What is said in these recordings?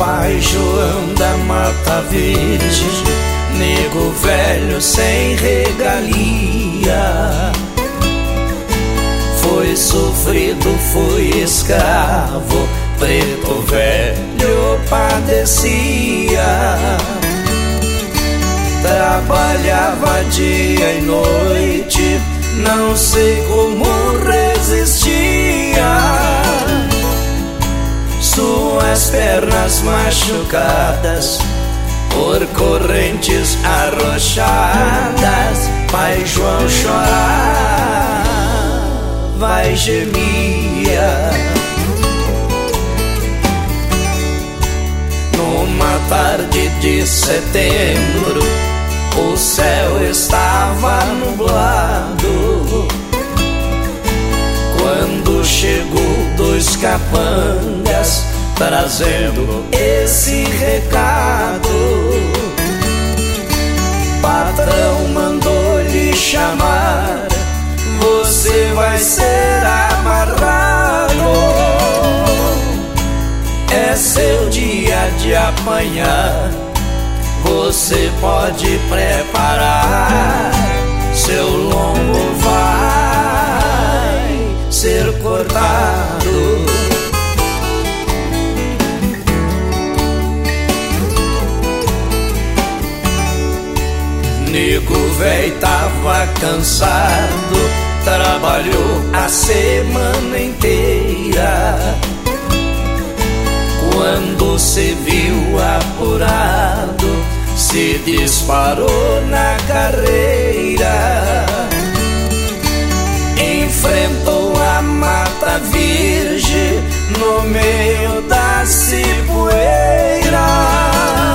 Pai João da Mata Verde, nego velho sem regalia, foi sofrido, foi escravo, preto velho padecia. Trabalhava dia e noite, não sei como resistia. Suas pernas machucadas por correntes arrochadas, Pai João chorava e gemia. Numa tarde de setembro, o céu estava nublado, quando chegou dois capangas trazendo esse recado. Patrão mandou-lhe chamar, você vai ser amarrado. É seu dia de apanhar, você pode preparar, seu lombo vai ser cortado. Nego véi tava cansado, trabalhou a semana inteira. Quando se viu apurado, se disparou na carreira. Enfrentou a Mata Virgem no meio da cipoeira.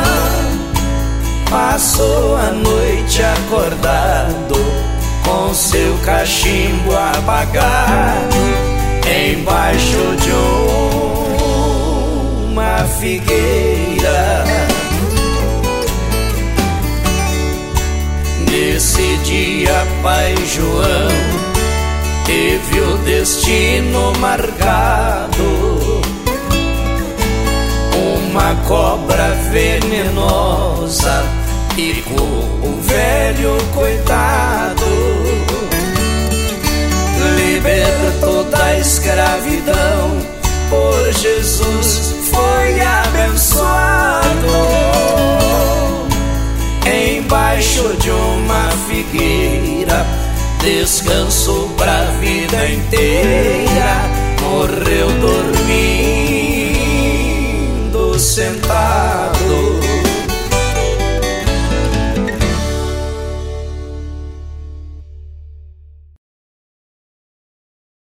Passou a noite acordado, com seu cachimbo apagado, embaixo de uma figueira. Nesse dia Pai João teve o destino marcado. Uma cobra venenosa picou o velho coitado. Libertou da escravidão, por Jesus foi abençoado. Embaixo de uma figueira, descanso pra vida inteira.